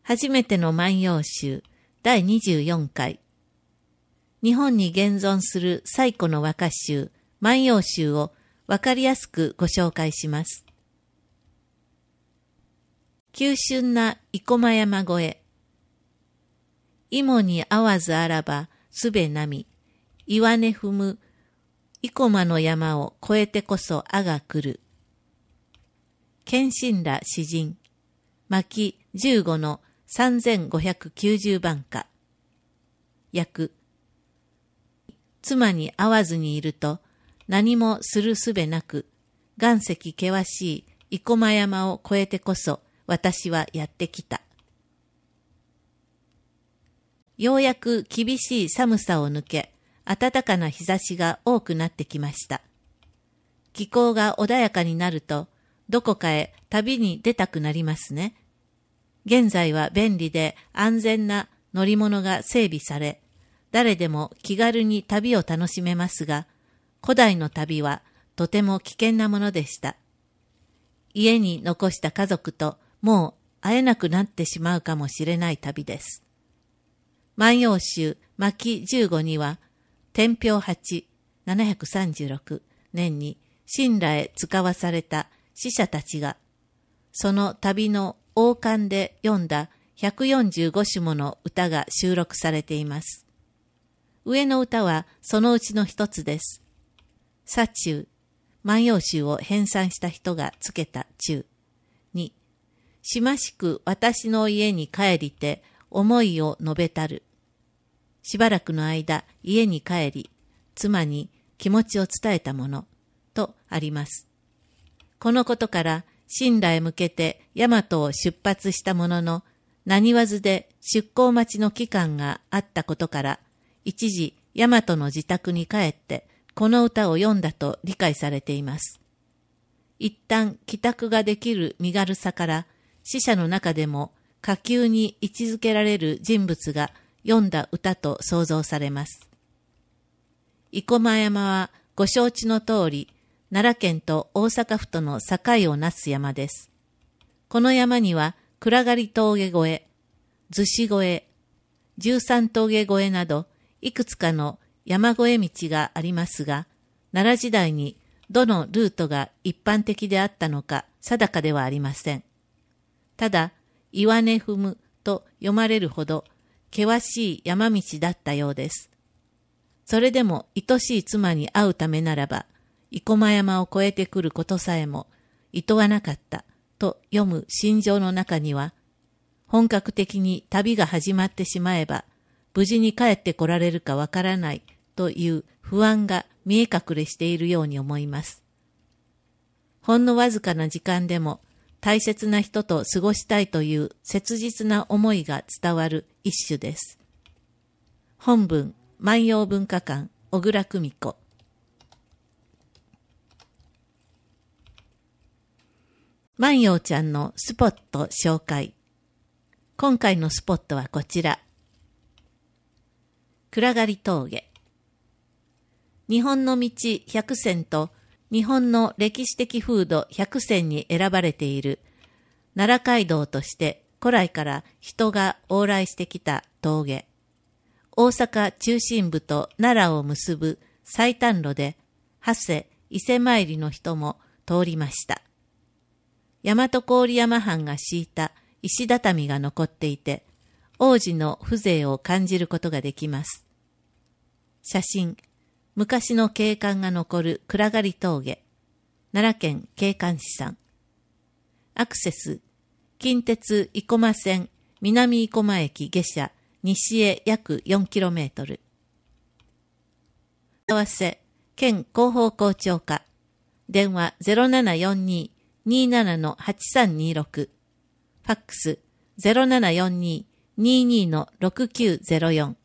初めての万葉集第24回。日本に現存する最古の和歌集、万葉集をわかりやすくご紹介します。急峻な生駒山越え。芋に合わずあらばすべなみ、岩根踏む生駒の山を越えてこそあが来る。謙信ら詩人、巻15の3590番歌。訳。妻に会わずにいると何もするすべなく、岩石険しい生駒山を越えてこそ私はやってきた。ようやく厳しい寒さを抜け、暖かな日差しが多くなってきました。気候が穏やかになると、どこかへ旅に出たくなりますね。現在は便利で安全な乗り物が整備され、誰でも気軽に旅を楽しめますが、古代の旅はとても危険なものでした。家に残した家族ともう会えなくなってしまうかもしれない旅です。万葉集巻15には、天平8、736年に神羅へ使わされた使者たちが、その旅の王冠で読んだ145首もの歌が収録されています。上の歌はそのうちの一つです。左中、万葉集を編纂した人がつけた中に、しましく私の家に帰りて思いを述べたる。しばらくの間家に帰り、妻に気持ちを伝えたものとあります。このことから神羅へ向けて大和を出発したものの、何わずで出港待ちの期間があったことから、一時大和の自宅に帰ってこの歌を読んだと理解されています。一旦帰宅ができる身軽さから、死者の中でも下級に位置づけられる人物が読んだ歌と想像されます。生駒山はご承知の通り、奈良県と大阪府との境をなす山です。この山には暗刈峠越え、逗子越え、13峠越えなどいくつかの山越え道がありますが、奈良時代にどのルートが一般的であったのか定かではありません。ただ、岩根踏むと読まれるほど険しい山道だったようです。それでも愛しい妻に会うためならば、生駒山を越えてくることさえも厭わなかったと読む心情の中には、本格的に旅が始まってしまえば、無事に帰ってこられるかわからないという不安が見え隠れしているように思います。ほんのわずかな時間でも大切な人と過ごしたいという切実な思いが伝わる一首です。本文、万葉文化館、小倉久美子。万葉ちゃんのスポット紹介。今回のスポットはこちら。暗刈峠。日本の道100選と日本の歴史的風土100選に選ばれている奈良街道として古来から人が往来してきた峠。大阪中心部と奈良を結ぶ最短路で、長谷、伊勢参りの人も通りました。大和郡山藩が敷いた石畳が残っていて、往時の風情を感じることができます。写真、昔の景観が残る暗刈峠、奈良県景観士さん。アクセス、近鉄生駒線南生駒駅下車西へ約 4km。合わせ、県広報校長課。電話 0742-27-8326。ファックス 0742-22-6904。